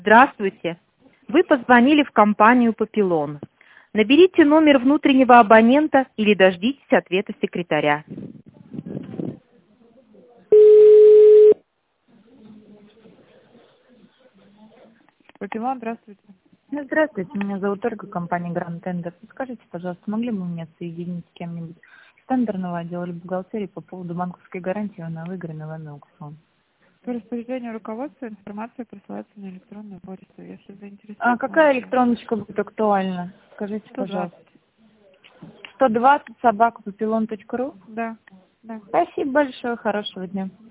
Здравствуйте. Вы позвонили в компанию «Папилон». Наберите номер внутреннего абонента или дождитесь ответа секретаря. Папилон, здравствуйте. Здравствуйте, меня зовут Ольга, компания Гранд Тендер. Скажите, пожалуйста, могли бы меня соединить с кем-нибудь с тендерного отдела или бухгалтерии по поводу банковской гарантии на выигранный вами аукцион? По распоряжению руководства информация присылается на электронную почту. Если заинтересованы. А какая электроночка будет актуальна? Скажите, 120. пожалуйста. 120 @papillon.ru. Да. Спасибо большое, хорошего дня.